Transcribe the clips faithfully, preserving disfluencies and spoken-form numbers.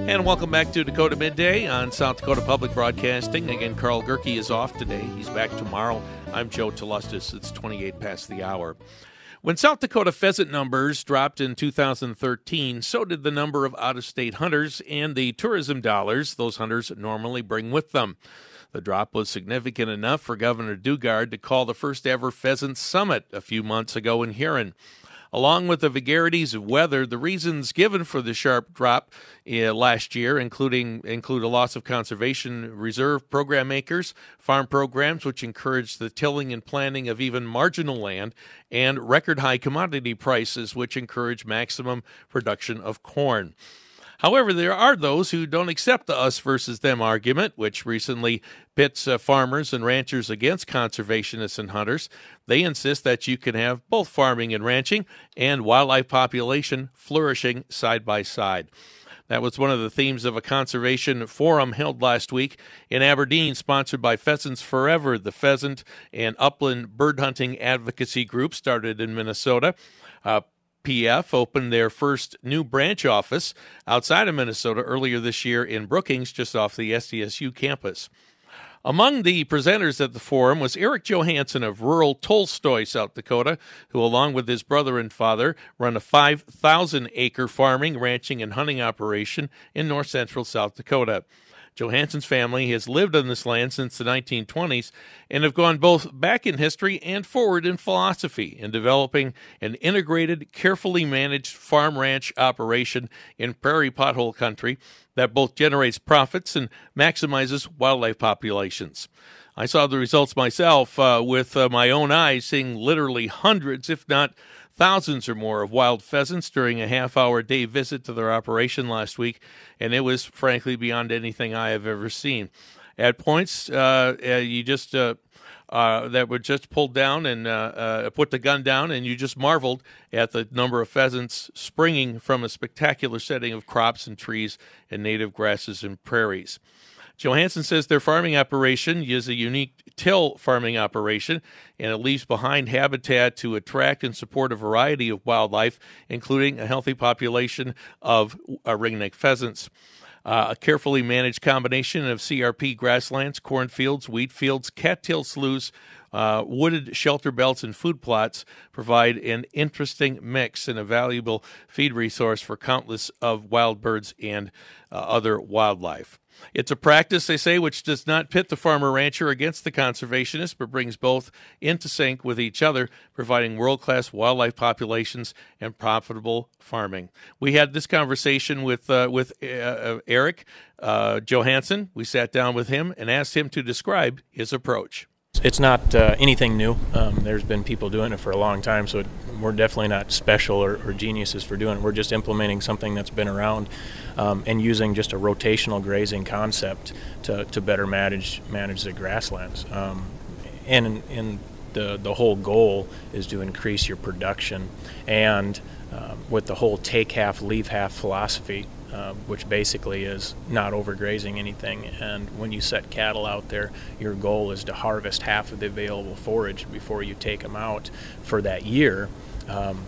And welcome back to Dakota Midday on South Dakota Public Broadcasting. Again, Carl Gerke is off today. He's back tomorrow. I'm Joe Telustis. It's twenty-eight past the hour. When South Dakota pheasant numbers dropped in two thousand thirteen, so did the number of out-of-state hunters and the tourism dollars those hunters normally bring with them. The drop was significant enough for Governor Dugard to call the first-ever Pheasant Summit a few months ago in Huron. Along with the vagaries of weather, the reasons given for the sharp drop uh, last year, including include a loss of conservation reserve program acres, farm programs which encourage the tilling and planting of even marginal land, and record high commodity prices which encourage maximum production of corn. However, there are those who don't accept the us versus them argument, which recently pits uh, farmers and ranchers against conservationists and hunters. They insist that you can have both farming and ranching and wildlife population flourishing side by side. That was one of the themes of a conservation forum held last week in Aberdeen, sponsored by Pheasants Forever, the pheasant and upland bird hunting advocacy group started in Minnesota. Uh, P F opened their first new branch office outside of Minnesota earlier this year in Brookings, just off the S D S U campus. Among the presenters at the forum was Eric Johansson of rural Tolstoy, South Dakota, who, along with his brother and father, run a five thousand acre farming, ranching, and hunting operation in north central South Dakota. Johansson's family has lived on this land since the nineteen twenties and have gone both back in history and forward in philosophy in developing an integrated, carefully managed farm-ranch operation in prairie pothole country that both generates profits and maximizes wildlife populations. I saw the results myself uh, with uh, my own eyes, seeing literally hundreds, if not thousands or more, of wild pheasants during a half-hour day visit to their operation last week, and it was frankly beyond anything I have ever seen. At points, uh, uh, you just uh, uh, that were just pulled down and uh, uh, put the gun down, and you just marveled at the number of pheasants springing from a spectacular setting of crops and trees and native grasses and prairies. Johansson says their farming operation is a unique till farming operation, and it leaves behind habitat to attract and support a variety of wildlife, including a healthy population of uh, ringneck pheasants. Uh, a carefully managed combination of C R P grasslands, cornfields, wheat fields, cattail sloughs, uh, wooded shelter belts, and food plots provide an interesting mix and a valuable feed resource for countless of wild birds and uh, other wildlife. It's a practice, they say, which does not pit the farmer-rancher against the conservationist, but brings both into sync with each other, providing world-class wildlife populations and profitable farming. We had this conversation with uh, with uh, Eric uh, Johansson. We sat down with him and asked him to describe his approach. It's not uh, anything new. Um, there's been people doing it for a long time, so it, we're definitely not special or, or geniuses for doing it. We're just implementing something that's been around um, and using just a rotational grazing concept to, to better manage manage the grasslands. Um, and in the the whole goal is to increase your production, and um, with the whole take half, leave half philosophy. Uh, which basically is not overgrazing anything. And when you set cattle out there, your goal is to harvest half of the available forage before you take them out for that year. Um,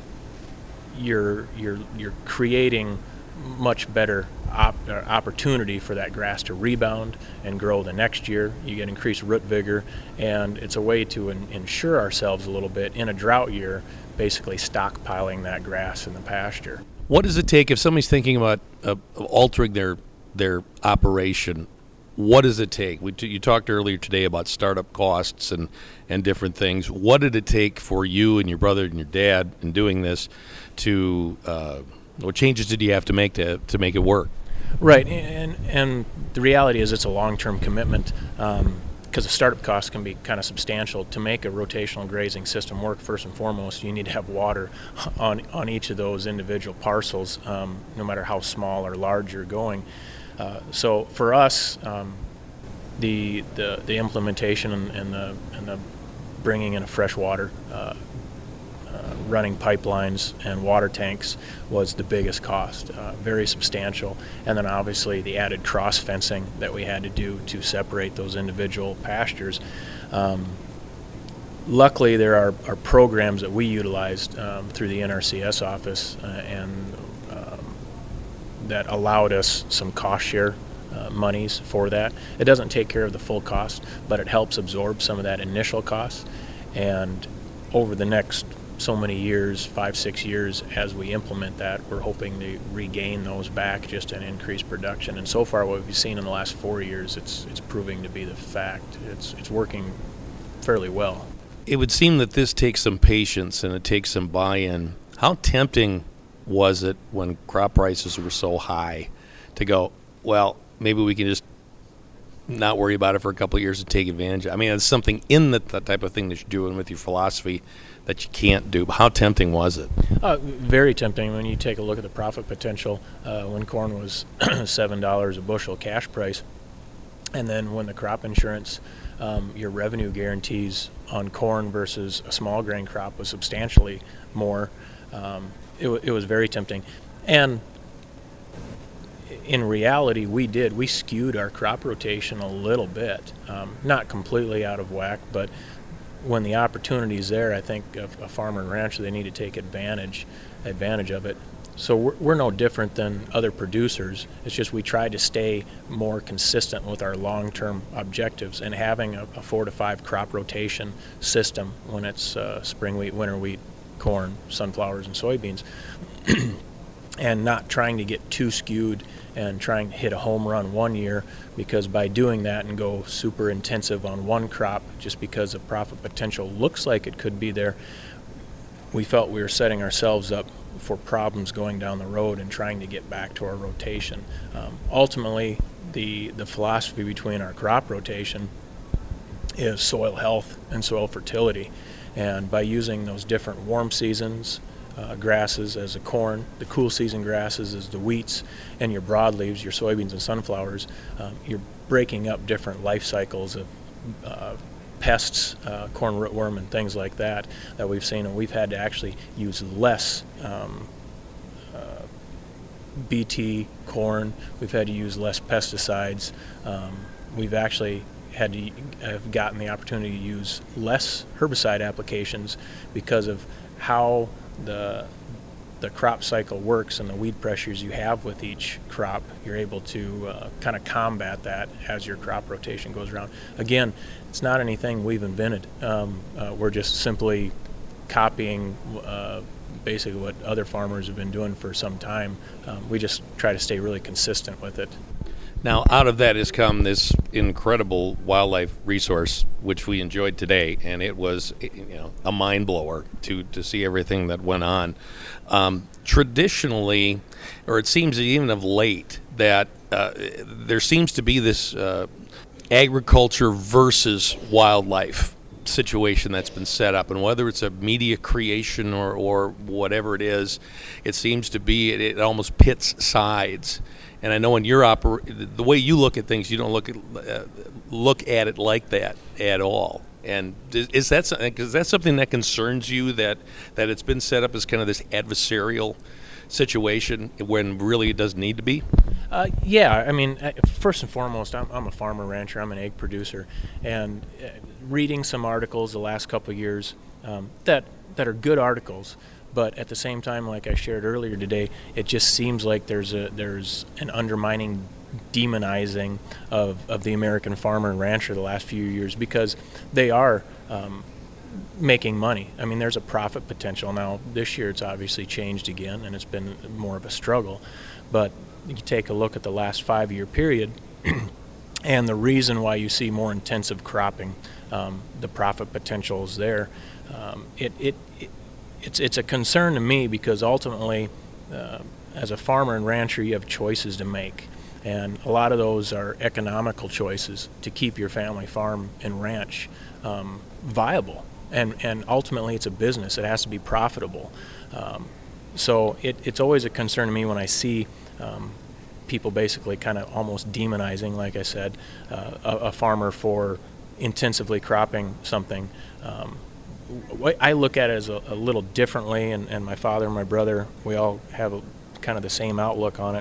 you're you're you're creating much better op- opportunity for that grass to rebound and grow the next year. You get increased root vigor, and it's a way to in- ensure ourselves a little bit in a drought year, basically stockpiling that grass in the pasture. What does it take if somebody's thinking about uh, altering their their operation? What does it take? We t- you talked earlier today about startup costs and, and different things. What did it take for you and your brother and your dad in doing this to uh, what changes did you have to make to to make it work? Right, and and the reality is it's a long-term commitment. Um, because the startup costs can be kind of substantial. To make a rotational grazing system work, first and foremost, you need to have water on on each of those individual parcels, um, no matter how small or large you're going. Uh, so for us, um, the, the the implementation and, and the and the bringing in a fresh water, uh, uh, running pipelines and water tanks was the biggest cost, uh, very substantial. And then obviously the added cross fencing that we had to do to separate those individual pastures. Um, luckily, there are, are programs that we utilized um, through the N R C S office, uh, and um, that allowed us some cost share uh, monies for that. It doesn't take care of the full cost, but it helps absorb some of that initial cost. And over the next so many years, five, six years, as we implement that, we're hoping to regain those back just in increased production. And so far, what we've seen in the last four years, it's it's proving to be the fact. It's it's working fairly well. It would seem that this takes some patience and it takes some buy-in. How tempting was it when crop prices were so high to go, well, maybe we can just not worry about it for a couple of years and take advantage of it? I mean, it's something in the, the type of thing that you're doing with your philosophy that you can't do. But how tempting was it? Uh, very tempting when you take a look at the profit potential uh, when corn was seven dollars a bushel cash price. And then when the crop insurance, um, your revenue guarantees on corn versus a small grain crop was substantially more. Um, it, w- it was very tempting. And in reality, we did. We skewed our crop rotation a little bit. Um, not completely out of whack, but when the opportunity is there, I think a, a farmer and rancher, they need to take advantage advantage of it. So we're, we're no different than other producers. It's just we try to stay more consistent with our long-term objectives, and having a, a four to five crop rotation system when it's uh, spring wheat, winter wheat, corn, sunflowers, and soybeans, and not trying to get too skewed and trying to hit a home run one year, because by doing that and go super intensive on one crop just because the profit potential looks like it could be there, we felt we were setting ourselves up for problems going down the road and trying to get back to our rotation. Um, ultimately, the, the philosophy between our crop rotation is soil health and soil fertility. And by using those different warm seasons, uh, grasses as the corn, the cool season grasses as the wheats, and your broadleaves, your soybeans and sunflowers, um, you're breaking up different life cycles of uh, pests, uh, corn rootworm and things like that that we've seen, and we've had to actually use less um, uh, B T corn. We've had to use less pesticides. Um, we've actually had to have gotten the opportunity to use less herbicide applications because of how the the crop cycle works and the weed pressures you have with each crop. You're able to uh, kind of combat that as your crop rotation goes around. Again, it's not anything we've invented. Um, uh, we're just simply copying uh, basically what other farmers have been doing for some time. Um, we just try to stay really consistent with it. Now, out of that has come this incredible wildlife resource, which we enjoyed today, and it was, you know, a mind blower to to see everything that went on. Um, traditionally, or it seems even of late, that uh, there seems to be this uh, agriculture versus wildlife situation that's been set up, and whether it's a media creation or, or whatever it is, it seems to be it, it almost pits sides. And I know in your oper- the way you look at things, you don't look at uh, look at it like that at all. And is, is that something, is that something that concerns you, that that it's been set up as kind of this adversarial situation when really it doesn't need to be? Uh, yeah, I mean, first and foremost, I'm, I'm a farmer rancher. I'm an egg producer, and uh, reading some articles the last couple of years um, that that are good articles. But at the same time, like I shared earlier today, it just seems like there's a there's an undermining, demonizing of, of the American farmer and rancher the last few years, because they are um, making money. I mean, there's a profit potential. Now, this year it's obviously changed again, and it's been more of a struggle. But you take a look at the last five-year period, and the reason why you see more intensive cropping, um, the profit potential is there. Um, it, it, it It's it's a concern to me, because ultimately, uh, as a farmer and rancher, you have choices to make, and a lot of those are economical choices to keep your family farm and ranch um, viable, and and ultimately it's a business. It has to be profitable. Um, so it, it's always a concern to me when I see um, people basically kind of almost demonizing, like I said, uh, a, a farmer for intensively cropping something. Um, I look at it as a, a little differently, and, and my father and my brother, we all have a, kind of the same outlook on it,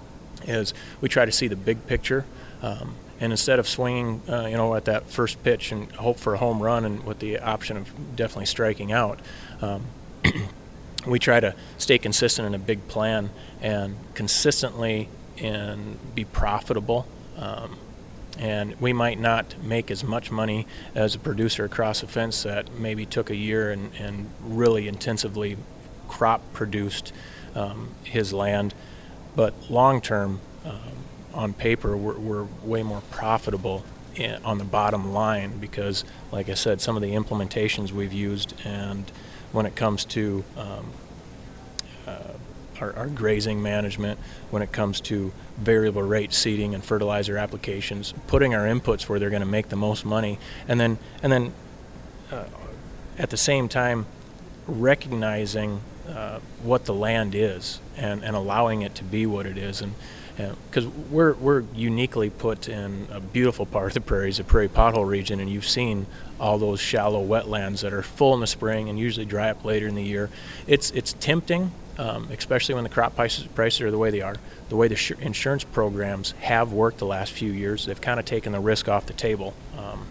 is we try to see the big picture, um, and instead of swinging, uh, you know, at that first pitch and hope for a home run and with the option of definitely striking out, um, we try to stay consistent in a big plan and consistently and be profitable. Um, and we might not make as much money as a producer across the fence that maybe took a year and, and really intensively crop produced um, his land. But long term, um, on paper, we're, we're way more profitable in, on the bottom line because, like I said, some of the implementations we've used, and when it comes to um, uh, our, our grazing management, when it comes to variable rate seeding and fertilizer applications, putting our inputs where they're going to make the most money, and then and then uh, at the same time recognizing uh, what the land is and, and allowing it to be what it is, and because we're we're uniquely put in a beautiful part of the prairies, the prairie pothole region, and you've seen all those shallow wetlands that are full in the spring and usually dry up later in the year. It's it's tempting, um, especially when the crop prices, prices are the way they are. The way the sh- insurance programs have worked the last few years, they've kind of taken the risk off the table um,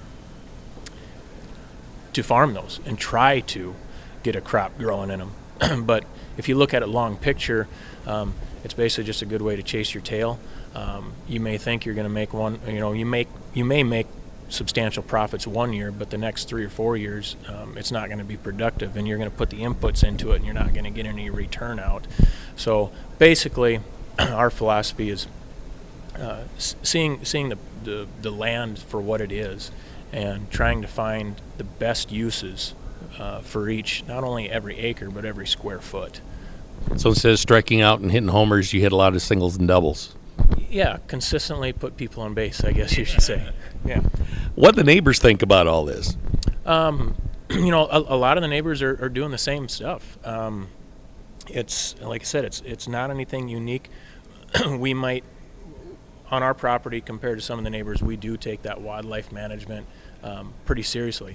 to farm those and try to get a crop growing in them. But if you look at it long picture, um, it's basically just a good way to chase your tail. Um, you may think you're going to make one, you know, you make you may make substantial profits one year, but the next three or four years, um, it's not going to be productive, and you're going to put the inputs into it, and you're not going to get any return out. So basically, our philosophy is uh, seeing seeing the, the the land for what it is, and trying to find the best uses uh, for each, not only every acre, but every square foot. So instead of striking out and hitting homers, you hit a lot of singles and doubles. Yeah, consistently put people on base, I guess you should say. Yeah. What do the neighbors think about all this? Um, you know, a, a lot of the neighbors are, are doing the same stuff. Um, it's, like I said, it's it's not anything unique. We might, on our property compared to some of the neighbors, we do take that wildlife management um, pretty seriously.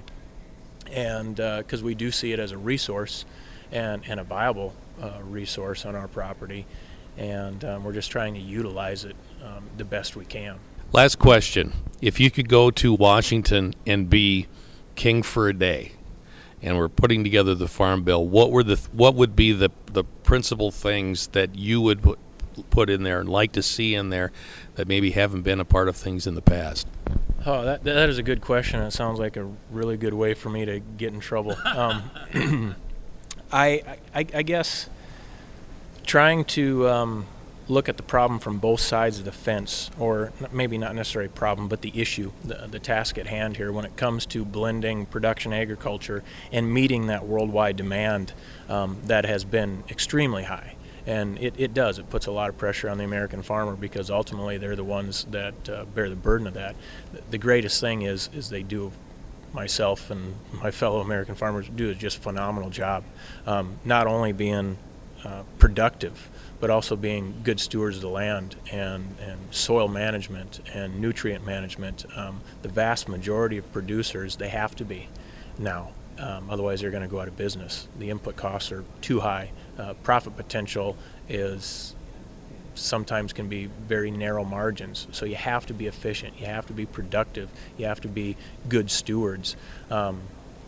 And because uh, we do see it as a resource and, and a viable uh, resource on our property. And um, we're just trying to utilize it um, the best we can. Last question. If you could go to Washington and be king for a day, and we're putting together the Farm Bill, what were the what would be the, the principal things that you would put, put in there and like to see in there that maybe haven't been a part of things in the past? Oh, that that is a good question. It sounds like a really good way for me to get in trouble. Um, I, I I guess trying to um, look at the problem from both sides of the fence, or maybe not necessarily a problem, but the issue, the, the task at hand here when it comes to blending production agriculture and meeting that worldwide demand um, that has been extremely high. And it, it does. It puts a lot of pressure on the American farmer because ultimately they're the ones that uh, bear the burden of that. The greatest thing is is they do, myself and my fellow American farmers do a just phenomenal job, um, not only being uh, productive, but also being good stewards of the land and, and soil management and nutrient management. Um, the vast majority of producers, they have to be now. Um, otherwise, they're going to go out of business. The input costs are too high. Uh, profit potential is sometimes can be very narrow margins. So you have to be efficient. You have to be productive. You have to be good stewards. Um,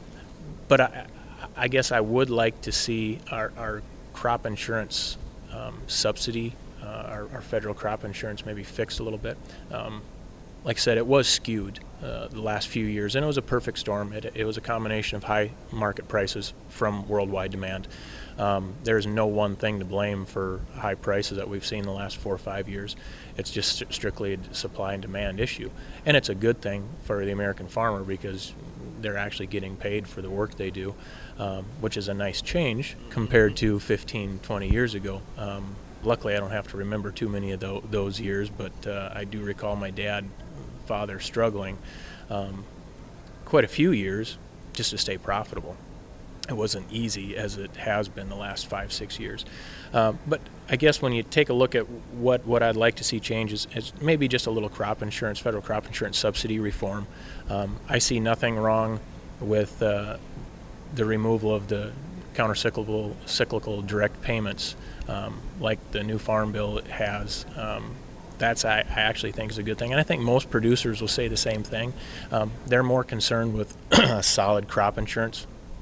but I, I guess I would like to see our, our crop insurance um, subsidy, uh, our, our federal crop insurance maybe fixed a little bit. Um, like I said, it was skewed uh, the last few years, and it was a perfect storm. It, it was a combination of high market prices from worldwide demand. Um, there's no one thing to blame for high prices that we've seen the last four or five years. It's just strictly a supply and demand issue. And it's a good thing for the American farmer because they're actually getting paid for the work they do, um, which is a nice change compared to fifteen, twenty years ago. Um, luckily, I don't have to remember too many of th- those years, but uh, I do recall my dad, father struggling um, quite a few years just to stay profitable. It wasn't easy as it has been the last five, six years. Uh, but I guess when you take a look at what, what I'd like to see change is, is maybe just a little crop insurance, federal crop insurance subsidy reform. Um, I see nothing wrong with uh, the removal of the counter-cyclical cyclical direct payments um, like the new Farm Bill has. Um, That's I, I actually think is a good thing, and I think most producers will say the same thing. Um, they're more concerned with solid crop insurance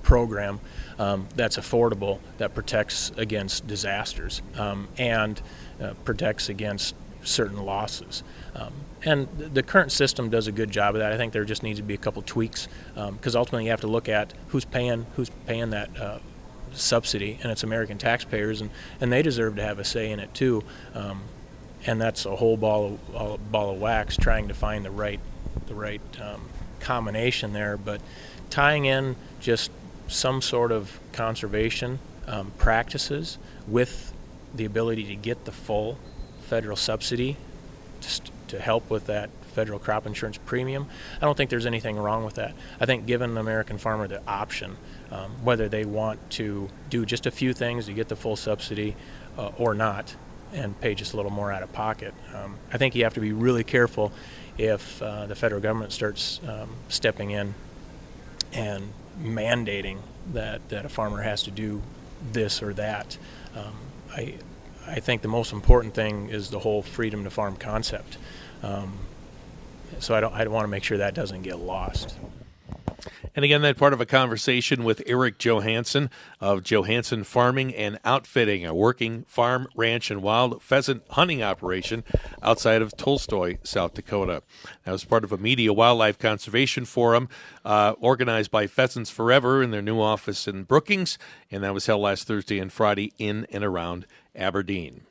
program um, that's affordable, that protects against disasters um, and uh, protects against certain losses. Um, and the current system does a good job of that. I think there just needs to be a couple tweaks because um, ultimately you have to look at who's paying who's paying that uh, subsidy, and it's American taxpayers, and, and they deserve to have a say in it too. Um, and that's a whole ball of all, ball of wax trying to find the right the right um, combination there. But tying in just some sort of conservation um, practices with the ability to get the full federal subsidy just to help with that federal crop insurance premium, I don't think there's anything wrong with that. I think giving the American farmer the option, um, whether they want to do just a few things to get the full subsidy uh, or not, and pay just a little more out of pocket. Um, I think you have to be really careful if uh, the federal government starts um, stepping in and mandating that, that a farmer has to do this or that. Um, I I think the most important thing is the whole freedom to farm concept. Um, so I don't I want to make sure that doesn't get lost. And again, that part of a conversation with Eric Johansson of Johansson Farming and Outfitting, a working farm, ranch, and wild pheasant hunting operation outside of Tolstoy, South Dakota. That was part of a media wildlife conservation forum uh, organized by Pheasants Forever in their new office in Brookings, and that was held last Thursday and Friday in and around Aberdeen.